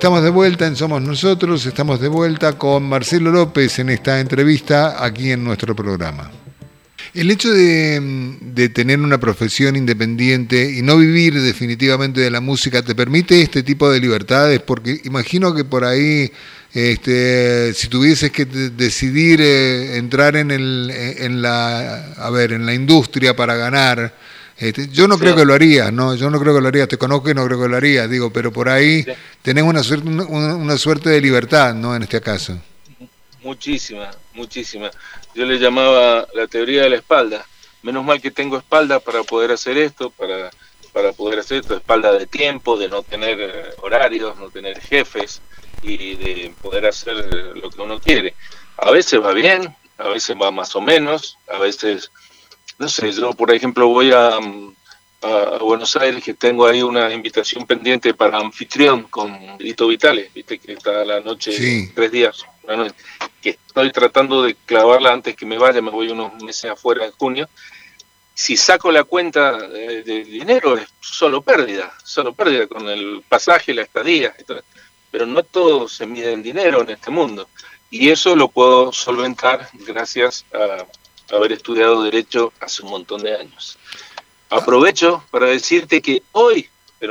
estamos de vuelta en Somos Nosotros, estamos de vuelta con Marcelo López en esta entrevista aquí en nuestro programa. El hecho de tener una profesión independiente y no vivir definitivamente de la música, ¿te permite este tipo de libertades? Porque imagino que por ahí, si tuvieses que decidir entrar en la industria para ganar, yo no creo que lo harías, ¿no? Yo no creo que lo harías, te conozco y no creo que lo harías, digo, pero por ahí tenés una suerte de libertad, ¿no? En este caso. Muchísima. Yo le llamaba la teoría de la espalda. Menos mal que tengo espalda para poder hacer esto, para poder hacer esto, espalda de tiempo, de no tener horarios, no tener jefes y de poder hacer lo que uno quiere. A veces va bien, a veces va más o menos, a veces, no sé, yo por ejemplo voy a Buenos Aires, que tengo ahí una invitación pendiente para anfitrión con Lito Vitale, viste que está la noche, sí. 3 días, una noche, que estoy tratando de clavarla antes que me vaya, me voy unos meses afuera en junio. Si saco la cuenta de dinero es solo pérdida con el pasaje, la estadía, pero no todo se mide en dinero en este mundo, y eso lo puedo solventar gracias a haber estudiado Derecho hace un montón de años. Aprovecho para decirte que hoy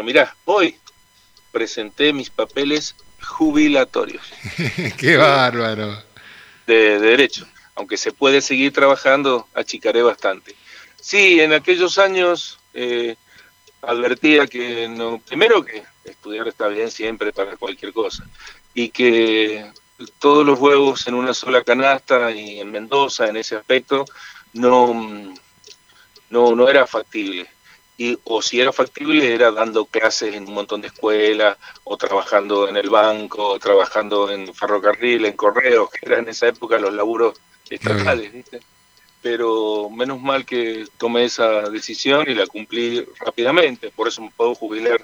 presenté mis papeles jubilatorios. ¡Qué bárbaro! De Derecho. Aunque se puede seguir trabajando, achicaré bastante. Sí, en aquellos años advertía que primero que estudiar está bien siempre para cualquier cosa, y que todos los huevos en una sola canasta, y en Mendoza en ese aspecto no era factible, o si era factible era dando clases en un montón de escuelas, o trabajando en el banco, o trabajando en ferrocarril, en correos, que eran en esa época los laburos estatales, ¿viste? Pero menos mal que tomé esa decisión y la cumplí rápidamente, por eso me puedo jubilar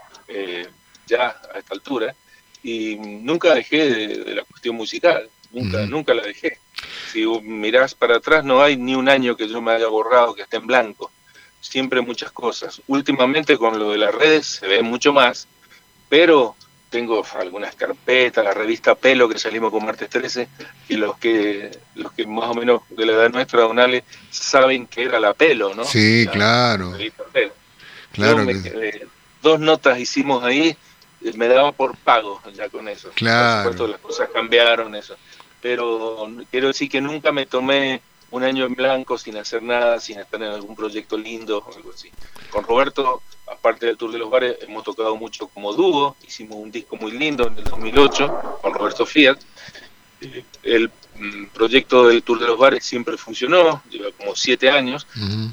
ya a esta altura, y nunca dejé de la cuestión musical, nunca la dejé. Si mirás para atrás, no hay ni un año que yo me haya borrado, que esté en blanco. Siempre muchas cosas. Últimamente con lo de las redes se ve mucho más, pero tengo algunas carpetas, la revista Pelo, que salimos con Martes 13, y los que más o menos de la edad nuestra, don Ale, saben que era la Pelo, ¿no? Sí, claro. Revista Pelo. Claro. 2 notas hicimos ahí, me daba por pago ya con eso. Claro. Por supuesto, las cosas cambiaron, eso. Pero quiero decir que nunca me tomé un año en blanco sin hacer nada, sin estar en algún proyecto lindo o algo así. Con Roberto, aparte del Tour de los Bares, hemos tocado mucho como dúo, hicimos un disco muy lindo en el 2008 con Roberto Fiat. El proyecto del Tour de los Bares siempre funcionó, lleva como 7 años,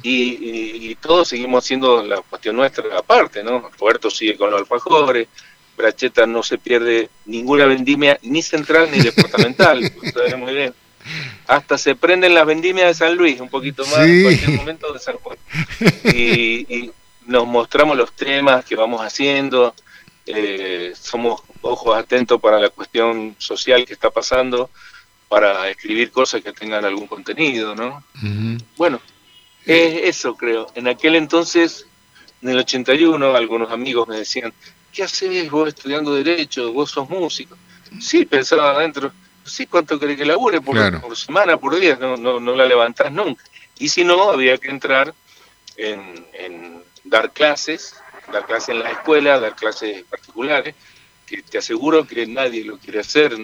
y todos seguimos haciendo la cuestión nuestra aparte, ¿no? Roberto sigue con los alfajores, Bracheta no se pierde ninguna vendimia, ni central ni departamental, ustedes muy bien. Hasta se prenden las vendimias de San Luis, un poquito más, sí. En cualquier momento de San Juan. Y nos mostramos los temas que vamos haciendo, somos ojos atentos para la cuestión social que está pasando, para escribir cosas que tengan algún contenido, ¿no? Bueno, eso creo. En aquel entonces, en el 81, algunos amigos me decían, ¿qué haces vos estudiando Derecho? ¿Vos sos músico? Sí, pensaba adentro, sí, ¿cuánto querés que labure? Por semana, por día, no la levantás nunca. Y si no, había que entrar en dar clases en la escuela, dar clases particulares, que te aseguro que nadie lo quiere hacer,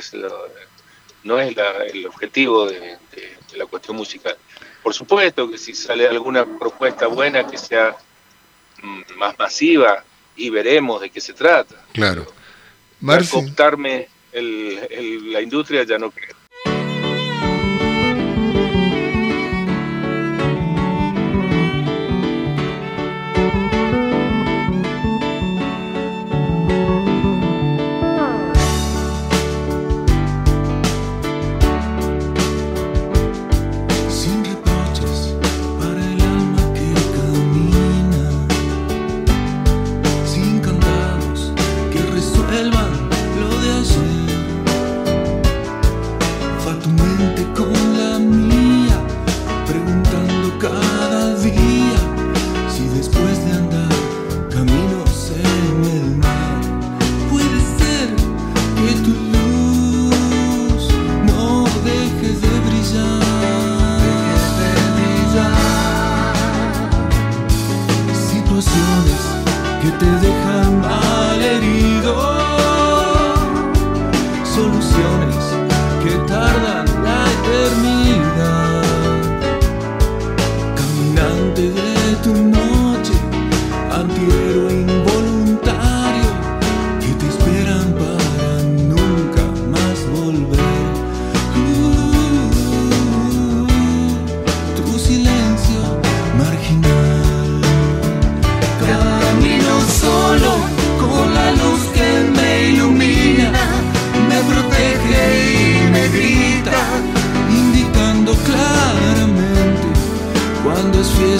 no es el objetivo de la cuestión musical. Por supuesto que si sale alguna propuesta buena que sea más masiva, y veremos de qué se trata. Claro. Cooptarme la industria ya no creo.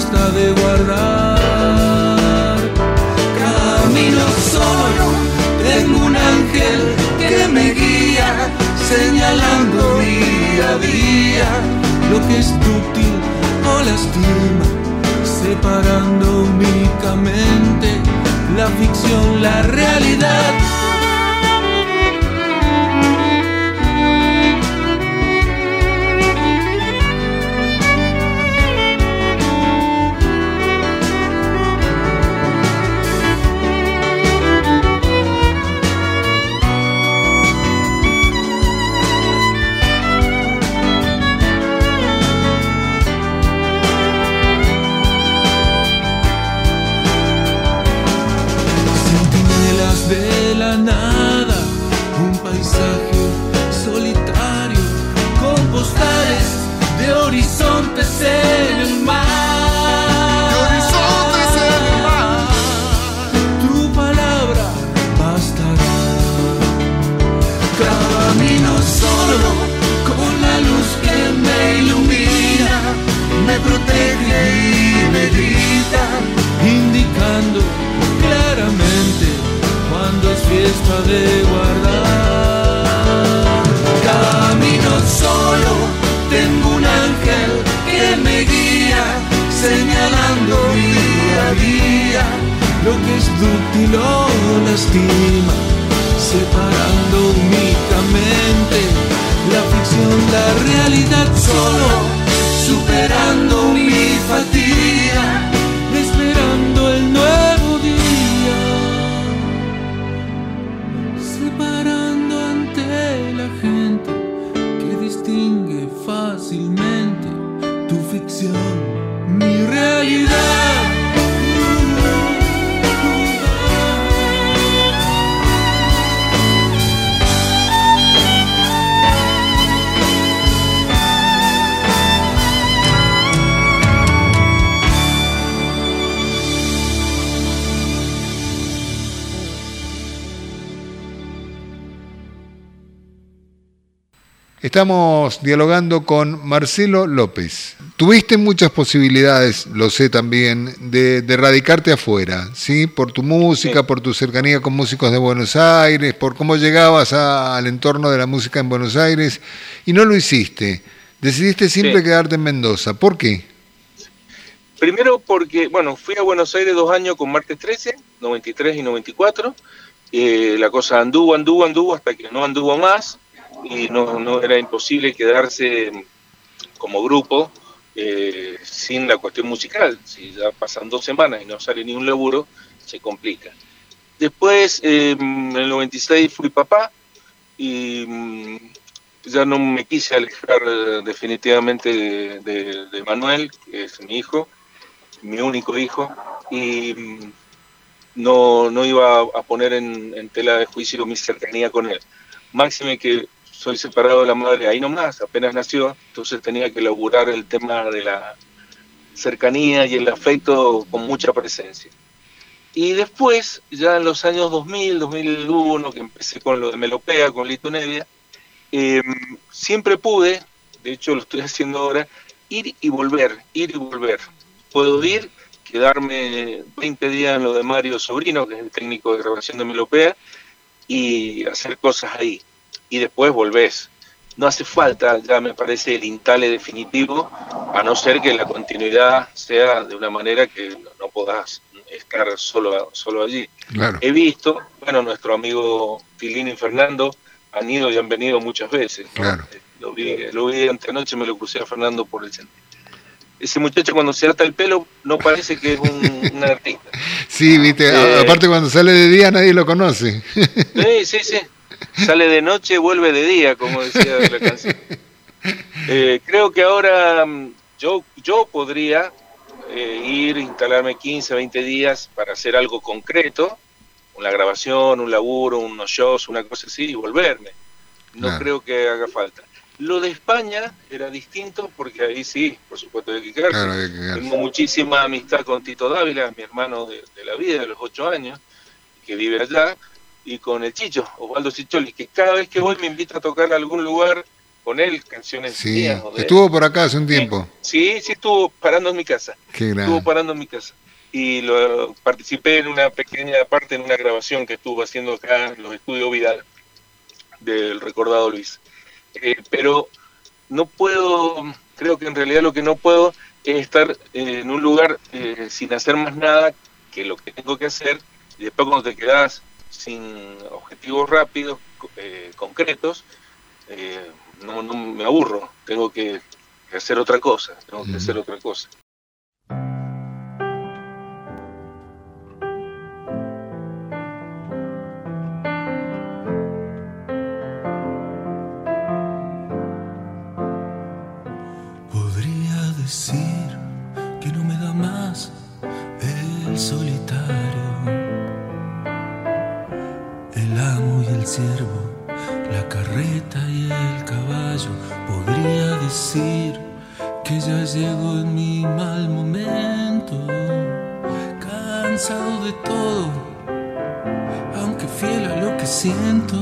fiesta de guardar. Camino solo, tengo un ángel que me guía, señalando día a día lo que es útil o lastima, separando únicamente la ficción, la realidad. De la nada, un paisaje solitario con postales de horizontes en el mar. De horizontes en el mar. Tu palabra bastará. Camino solo con la luz que me ilumina, me protege y me grita, indicando claramente cuando es fiesta de guardar. Camino solo, tengo un ángel que me guía, señalando día a día lo que es útil o lastima, separando únicamente la ficción, la realidad. Solo, superando mi fatiga, esperando el nuevo día, separando ante la gente que distingue fácilmente tu ficción, mi realidad. Estamos dialogando con Marcelo López. Tuviste muchas posibilidades, lo sé también, de radicarte afuera, ¿sí? Por tu música, sí, por tu cercanía con músicos de Buenos Aires, por cómo llegabas al entorno de la música en Buenos Aires, y no lo hiciste. Decidiste siempre quedarte en Mendoza. ¿Por qué? Primero porque, bueno, fui a Buenos Aires 2 años con Martes 13, 93 y 94. La cosa anduvo hasta que no anduvo más. Y no era imposible quedarse como grupo sin la cuestión musical. Si ya pasan 2 semanas y no sale ni un laburo, se complica. Después, en el 96 fui papá y ya no me quise alejar definitivamente de Manuel, que es mi hijo, mi único hijo, y no iba a poner en tela de juicio mi cercanía con él. Máxime que soy separado de la madre ahí nomás, apenas nació, entonces tenía que laburar el tema de la cercanía y el afecto con mucha presencia. Y después, ya en los años 2000, 2001, que empecé con lo de Melopea, con Lito Nevia, siempre pude, de hecho lo estoy haciendo ahora, ir y volver. Puedo ir, quedarme 20 días en lo de Mario Sobrino, que es el técnico de grabación de Melopea, y hacer cosas ahí. Y después volvés. No hace falta, ya me parece, el instale definitivo, a no ser que la continuidad sea de una manera que no podás estar solo allí. Claro. He visto, bueno, nuestro amigo Tilín y Fernando han ido y han venido muchas veces, ¿no? Claro. Lo vi antenoche, me lo crucé a Fernando por el centro. Ese muchacho cuando se ata el pelo no parece que es un artista. Sí, viste, aparte cuando sale de día nadie lo conoce. Sí. Sale de noche, vuelve de día, como decía la canción. Creo que ahora yo podría ir, instalarme 15, 20 días para hacer algo concreto, una grabación, un laburo, unos shows, una cosa así, y volverme. No creo que haga falta. Lo de España era distinto porque ahí sí, por supuesto, hay que quedarse. Claro, hay que quedarse. Tengo muchísima amistad con Tito Dávila, mi hermano de la vida, de los 8 años, que vive allá, y con el Chicho, Osvaldo Cicholi, que cada vez que voy me invita a tocar a algún lugar con él canciones Sí, mías. O de estuvo él. por acá hace un tiempo. Sí, estuvo parando en mi casa. Qué grande. Estuvo parando en mi casa. Y participé en una pequeña parte, en una grabación que estuvo haciendo acá en los estudios Vidal, del recordado Luis. Pero no puedo, creo que en realidad lo que no puedo es estar en un lugar sin hacer más nada que lo que tengo que hacer, y después cuando te quedas sin objetivos rápidos, concretos, no me aburro, tengo que hacer otra cosa, Podría decir que no me da más el solitario, el amo y el siervo, la carreta y el caballo. Podría decir que ya llegó en mi mal momento, cansado de todo, aunque fiel a lo que siento.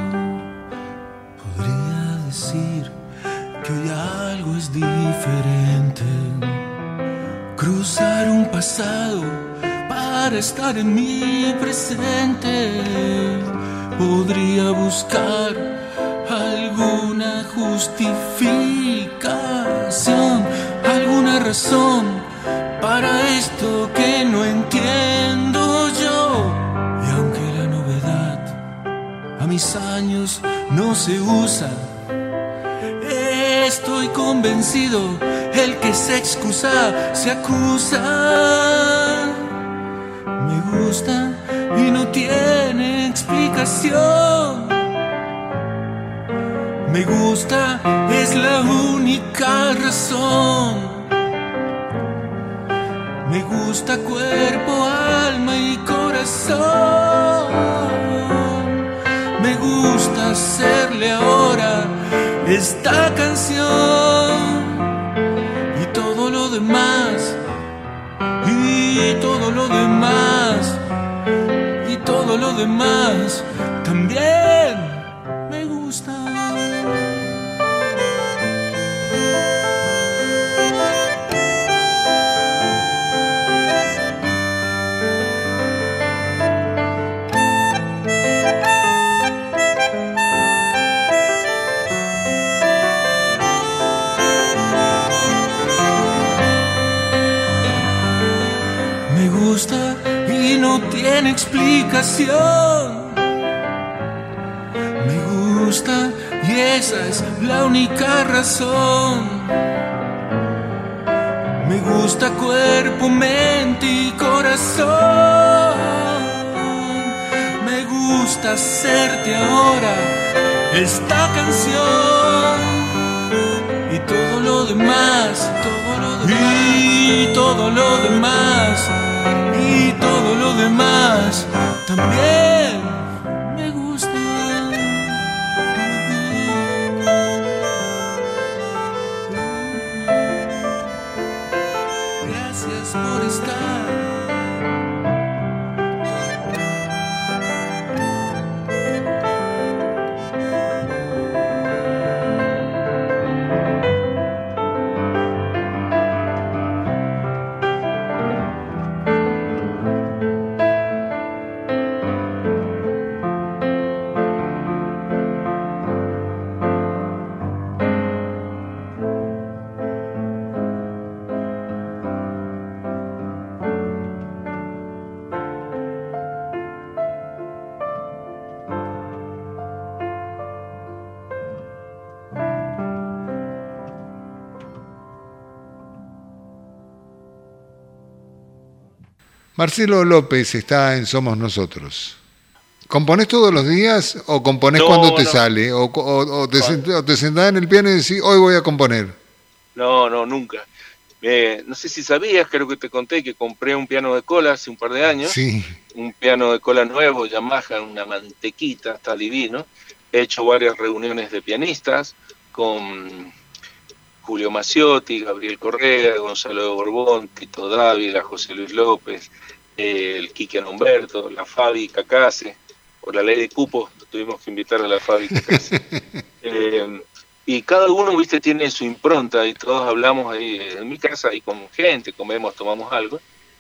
Podría decir que hoy algo es diferente, cruzar un pasado para estar en mi presente. Podría buscar alguna justificación, alguna razón para esto que no entiendo yo. Y aunque la novedad a mis años no se usa, estoy convencido, el que se excusa se acusa. Me gusta y no tiene explicación. Me gusta, es la única razón. Me gusta cuerpo, alma y corazón. Me gusta hacerle ahora esta canción. Y todo lo demás, y todo lo demás, y todo lo demás también me gusta. Me gusta y no tiene explicación. Me gusta y esa es la única razón. Me gusta cuerpo, mente y corazón. Me gusta hacerte ahora esta canción. Y todo lo demás, y todo lo demás, y todo lo demás también me gusta. Gracias por estar. Marcelo López está en Somos Nosotros. ¿Componés todos los días o componés No, cuando te no. sale? ¿O te sentás en el piano y decís, hoy voy a componer? No, nunca. No sé si sabías, creo que te conté que compré un piano de cola hace un par de años. Sí. Un piano de cola nuevo, Yamaha, una mantequita, está divino. He hecho varias reuniones de pianistas con Julio Maciotti, Gabriel Correa, Gonzalo de Borbón, Tito Dávila, José Luis López, el Quique Humberto, la Fabi Cacase. Por la ley de cupos tuvimos que invitar a la Fabi Cacase. y cada uno, viste, tiene su impronta, y todos hablamos ahí en mi casa, ahí con gente, comemos, tomamos algo.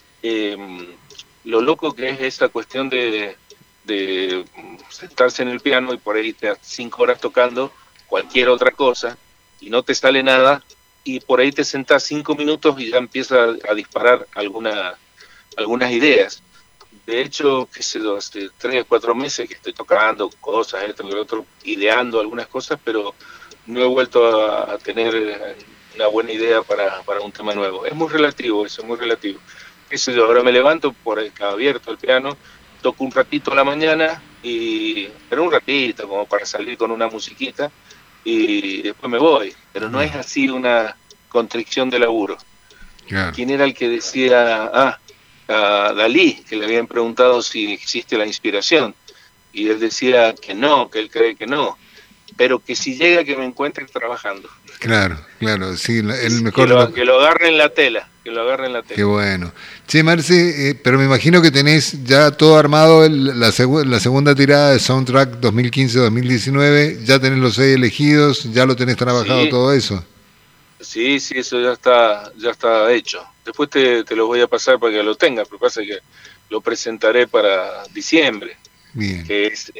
Lo loco que es esa cuestión de sentarse en el piano y por ahí te 5 horas tocando cualquier otra cosa y no te sale nada, y por ahí te sentás 5 minutos y ya empieza a disparar algunas ideas. De hecho, qué sé yo, hace 3 o 4 meses que estoy tocando cosas, esto y lo otro, ideando algunas cosas, pero no he vuelto a tener una buena idea para un tema nuevo. Es muy relativo eso, es muy relativo. Qué sé yo, ahora me levanto por el abierto el piano, toco un ratito a la mañana, pero un ratito, como para salir con una musiquita, y después me voy. Pero no es así una constricción de laburo. Claro. ¿Quién era el que decía, a Dalí, que le habían preguntado si existe la inspiración? Y él decía que no, que él cree que no, pero que si llega, que me encuentre trabajando. Claro, sí, el mejor... Que lo agarre en la tela, Qué bueno. Che, Marce, pero me imagino que tenés ya todo armado, la segunda tirada de Soundtrack 2015-2019, ya tenés los 6 elegidos, ya lo tenés trabajado, sí. Todo eso. Sí, eso ya está hecho. Después te lo voy a pasar para que lo tengas, pero pasa que lo presentaré para diciembre. Bien. Que es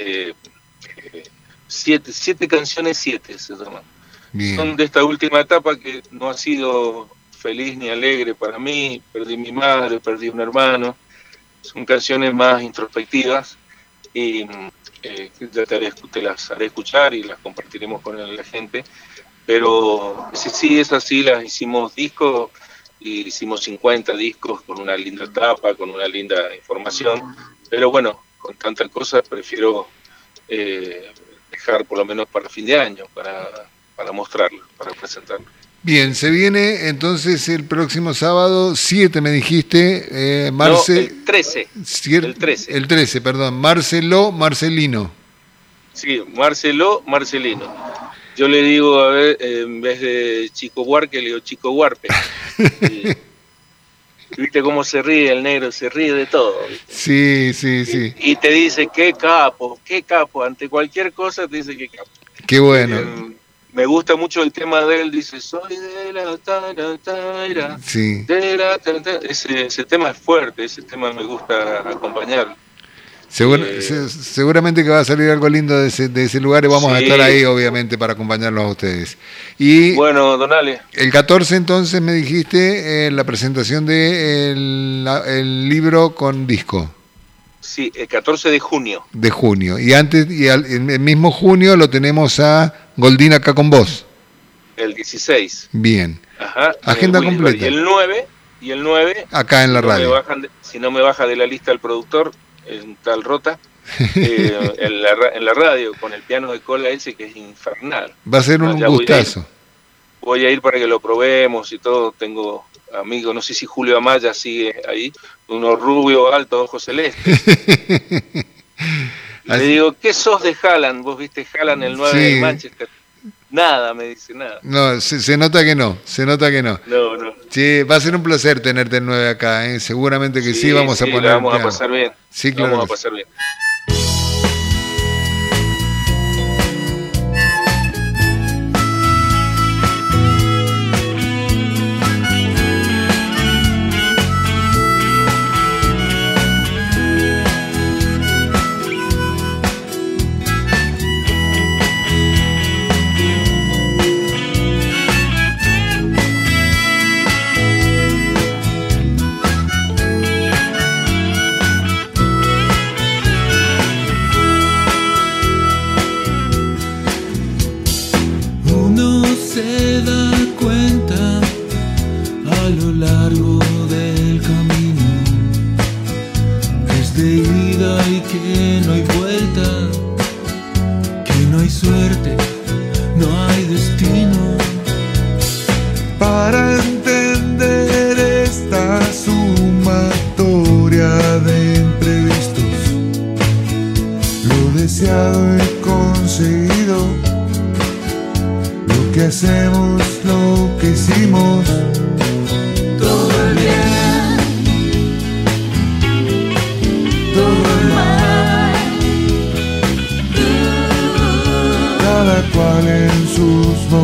7 canciones, 7 se llaman. Bien. Son de esta última etapa que no ha sido feliz ni alegre para mí. Perdí mi madre, perdí un hermano. Son canciones más introspectivas y ya te las haré escuchar y las compartiremos con la gente. Pero sí, esas sí las hicimos discos, y hicimos 50 discos con una linda tapa, con una linda información, pero bueno, con tantas cosas prefiero dejar por lo menos para fin de año, para mostrarlo, para presentarlo. Bien, se viene entonces el próximo sábado, 7 me dijiste, Marce... No, el 13. El 13, perdón, Marcelino. Sí, Marcelino. Yo le digo, a ver, en vez de Chico Huarque, le digo Chico Huarpe. ¿Viste cómo se ríe el negro? Se ríe de todo, ¿viste? Sí. Y te dice, qué capo, ante cualquier cosa te dice qué capo. Qué bueno. Me gusta mucho el tema de él, dice, soy de la taira, sí. Ese tema es fuerte, ese tema me gusta acompañarlo. Seguramente que va a salir algo lindo de ese lugar y vamos a estar ahí, obviamente, para acompañarlos a ustedes. Y bueno, Donale. El 14, entonces, me dijiste la presentación de el libro con disco. Sí, el 14 de junio. De junio. Y el mismo junio lo tenemos a Goldín acá con vos. El 16. Bien. Ajá. Agenda completa. Y el 9. Acá en la radio. Si no me baja de la lista el productor, en tal Rota, en la radio, con el piano de cola ese que es infernal. Va a ser un gustazo. Voy a ir para que lo probemos y todo. Tengo amigos, no sé si Julio Amaya sigue ahí, unos rubios altos, ojos celestes. Le digo, ¿qué sos de Haaland? Vos viste Haaland, el 9 de Manchester. Nada, me dice, nada. No, se nota que no, No. Sí, va a ser un placer tenerte el 9 acá, ¿eh? Seguramente que sí, vamos a poner. Vamos a pasar bien. Sí, claro. Vamos a pasar bien. Cada cual en sus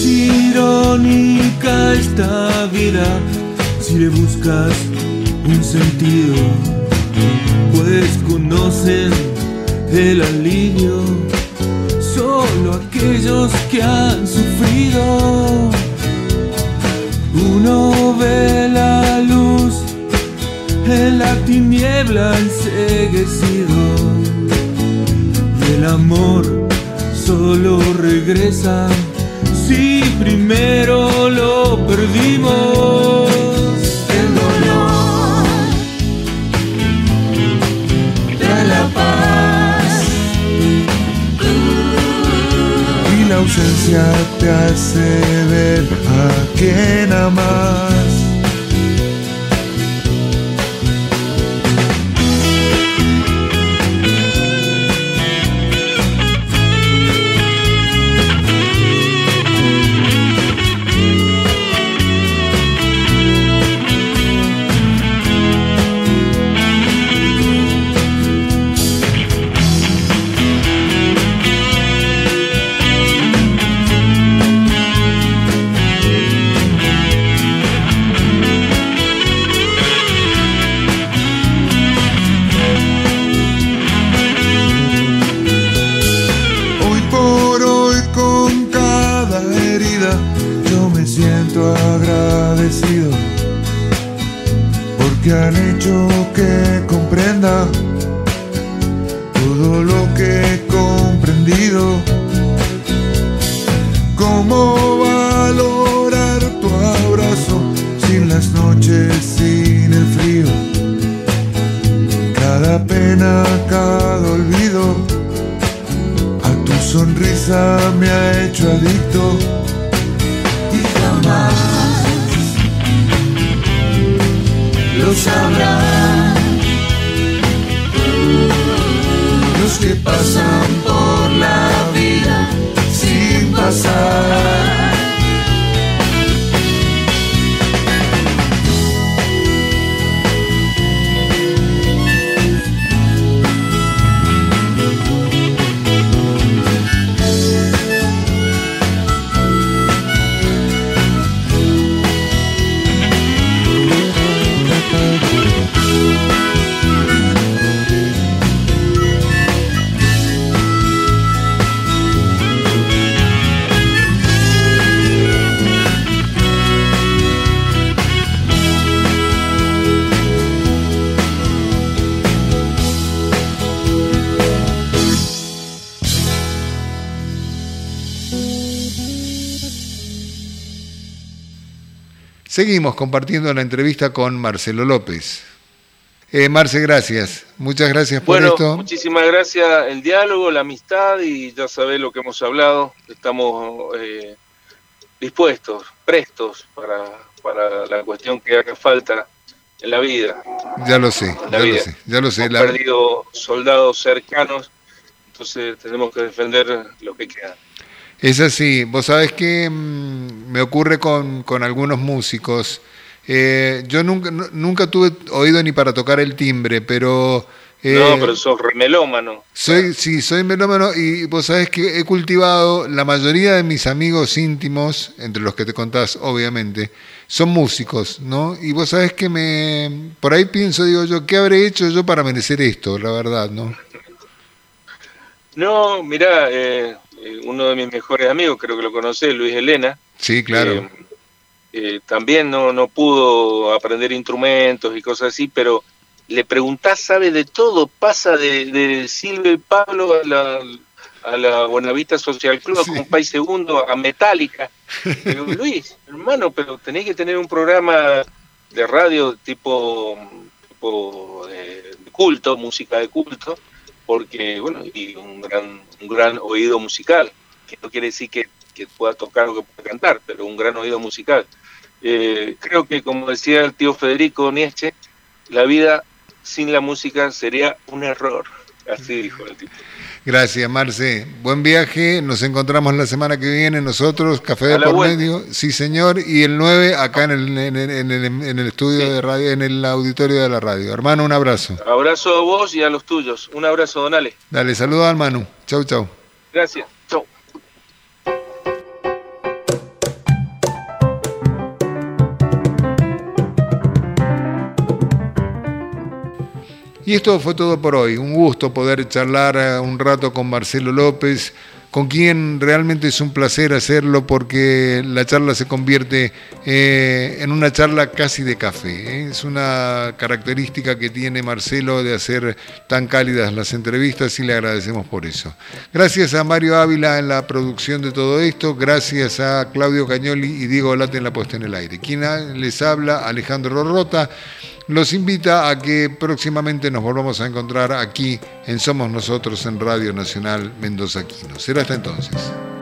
irónica esta vida si le buscas un sentido, pues conocen el alivio solo aquellos que han sufrido. Uno ve la luz en la tiniebla enceguecido, y el amor solo regresa si primero lo perdimos. El dolor trae la paz y la ausencia te hace ver a quien amas. Agradecido porque han hecho que comprenda todo lo que he comprendido. Cómo valorar tu abrazo sin las noches, sin el frío, cada pena, cada olvido. A tu sonrisa me ha hecho adicto. lo sabrán los que pasan por la vida sin pasar. Seguimos compartiendo la entrevista con Marcelo López. Marce, gracias. Muchas gracias por esto. Muchísimas gracias. El diálogo, la amistad y ya sabés lo que hemos hablado. Estamos dispuestos, prestos para la cuestión que haga falta en la vida. Ya lo sé. Hemos perdido soldados cercanos, entonces tenemos que defender lo que queda. Es así. Vos sabés que me ocurre con algunos músicos. Yo nunca tuve oído ni para tocar el timbre, pero... no, pero sos remelómano. Soy melómano y vos sabés que he cultivado, la mayoría de mis amigos íntimos, entre los que te contás obviamente, son músicos, ¿no? Y vos sabés que por ahí pienso, digo yo, ¿qué habré hecho yo para merecer esto? La verdad, ¿no? No, mirá, uno de mis mejores amigos, creo que lo conocés, Luis Elena. Sí, claro. También no pudo aprender instrumentos y cosas así, pero le preguntás, sabe de todo, pasa de Silvio y Pablo a la Buenavista Social Club, sí, a Compay Segundo, a Metallica. Digo, Luis, hermano, pero tenés que tener un programa de radio tipo de culto, música de culto, porque, bueno, y un gran oído musical, que no quiere decir que pueda tocar o que pueda cantar, pero un gran oído musical. Creo que, como decía el tío Federico Nietzsche, la vida sin la música sería un error. Así dijo el tipo. Gracias, Marce. Buen viaje. Nos encontramos la semana que viene nosotros, Café de por medio. Sí, señor. Y el 9 acá en el estudio, sí, de radio, en el auditorio de la radio. Hermano, un abrazo. Abrazo a vos y a los tuyos. Un abrazo, don Ale. Dale, saludos al Manu. Chau, chau. Gracias. Chau. Y esto fue todo por hoy. Un gusto poder charlar un rato con Marcelo López, con quien realmente es un placer hacerlo porque la charla se convierte en una charla casi de café. Es una característica que tiene Marcelo de hacer tan cálidas las entrevistas y le agradecemos por eso. Gracias a Mario Ávila en la producción de todo esto, gracias a Claudio Cañoli y Diego Late en la puesta en el aire. Quien les habla, Alejandro Rorrota, los invita a que próximamente nos volvamos a encontrar aquí en Somos Nosotros en Radio Nacional Mendoza Quino. Será hasta entonces.